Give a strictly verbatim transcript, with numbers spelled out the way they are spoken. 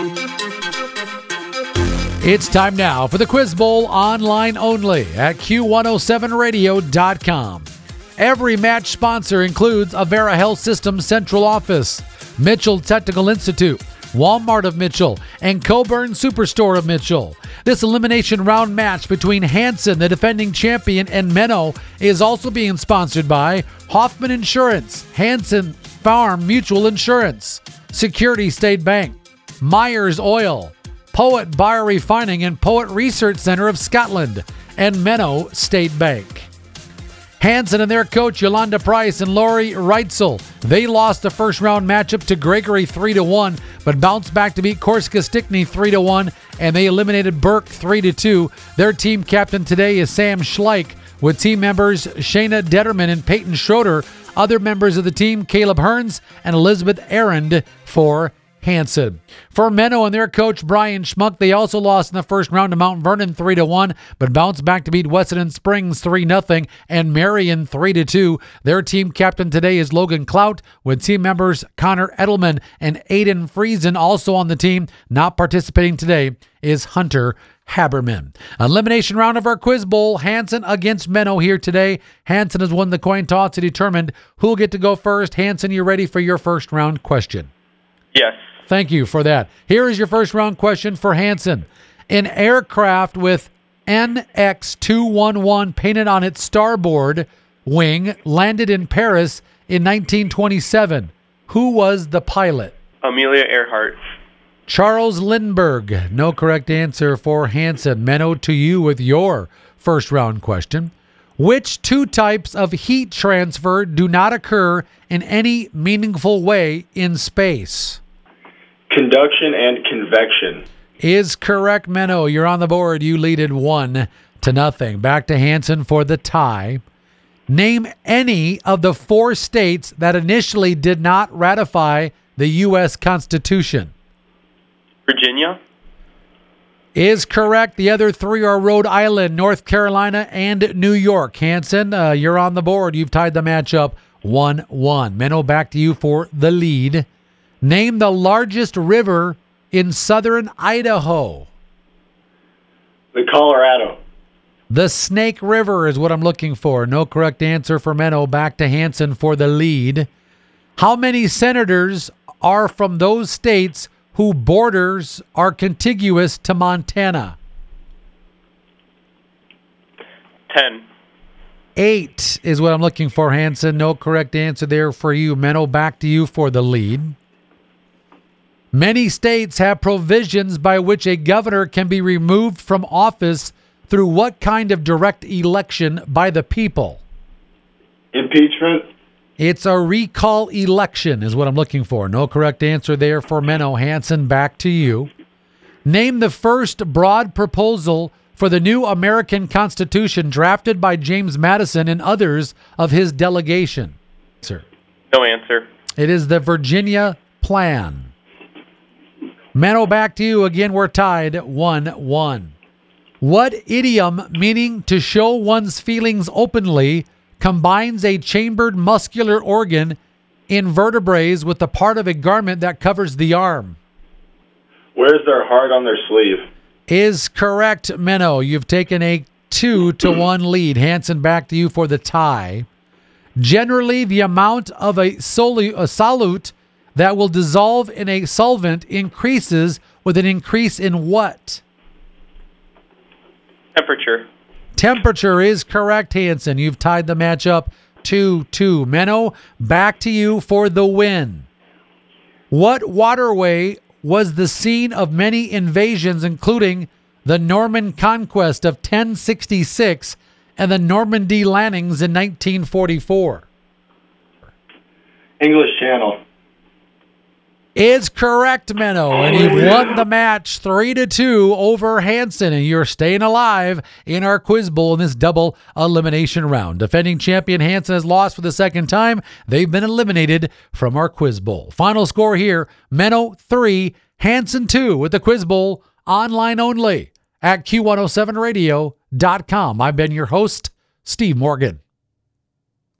It's time now for the Quiz Bowl online only at Q one oh seven radio dot com. Every match sponsor includes Avera Health Systems Central Office, Mitchell Technical Institute, Walmart of Mitchell, and Coburn Superstore of Mitchell. This elimination round match between Hanson, the defending champion, and Menno is also being sponsored by Hoffman Insurance, Hanson Farm Mutual Insurance, Security State Bank, Myers Oil, Poet Biorefining and Poet Research Center of Scotland, and Menno State Bank. Hanson and their coach Yolanda Price and Lori Reitzel, they lost the first round matchup to Gregory three to one, but bounced back to beat Korska Stickney three to one, and they eliminated Burke three to two. Their team captain today is Sam Schleich, with team members Shayna Detterman and Peyton Schroeder. Other members of the team, Caleb Hearns and Elizabeth Arend for Hanson. For Menno and their coach Brian Schmuck, they also lost in the first round to Mount Vernon three to one, but bounced back to beat Wessenden Springs three nothing and Marion three to two. Their team captain today is Logan Clout, with team members Connor Edelman and Aiden Friesen also on the team. Not participating today is Hunter Haberman. Elimination round of our Quiz Bowl, Hanson against Menno here today. Hanson has won the coin toss to determine who will get to go first. Hanson, you ready for your first round question? Yes. Thank you for that. Here is your first round question for Hanson. An aircraft with N X two eleven painted on its starboard wing landed in Paris in nineteen twenty-seven. Who was the pilot? Amelia Earhart. Charles Lindbergh. No correct answer for Hanson. Menno, to you with your first round question. Which two types of heat transfer do not occur in any meaningful way in space? Conduction and convection. Is correct, Menno. You're on the board. You lead it one to nothing. Back to Hanson for the tie. Name any of the four states that initially did not ratify the U S Constitution. Virginia. Is correct. The other three are Rhode Island, North Carolina, and New York. Hanson, uh, you're on the board. You've tied the match up one one. Menno, back to you for the lead. Name the largest river in southern Idaho. The Colorado. The Snake River is what I'm looking for. No correct answer for Menno. Back to Hanson for the lead. How many senators are from those states whose borders are contiguous to Montana? Ten. Eight is what I'm looking for, Hanson. No correct answer there for you. Menno, back to you for the lead. Many states have provisions by which a governor can be removed from office through what kind of direct election by the people? Impeachment. It's a recall election is what I'm looking for. No correct answer there for Menno. Hanson, back to you. Name the first broad proposal for the new American Constitution drafted by James Madison and others of his delegation. Sir. No answer. It is the Virginia Plan. Menno, back to you. Again, we're tied one one. What idiom meaning to show one's feelings openly combines a chambered muscular organ in vertebrae with the part of a garment that covers the arm? Wears their heart on their sleeve. Is correct, Menno. You've taken a two to one lead. Hanson, back to you for the tie. Generally, the amount of a, solu- a solute that will dissolve in a solvent increases with an increase in what? Temperature. Temperature is correct, Hanson. You've tied the match up two two. Menno, back to you for the win. What waterway was the scene of many invasions, including the Norman conquest of ten sixty-six and the Normandy landings in nineteen forty-four? English Channel. Is correct, Menno, and you've won the match three to two over Hanson, and you're staying alive in our Quiz Bowl in this double elimination round. Defending champion Hanson has lost for the second time. They've been eliminated from our Quiz Bowl. Final score here, Menno three, Hanson two with the Quiz Bowl online only at Q one oh seven radio dot com. I've been your host, Steve Morgan.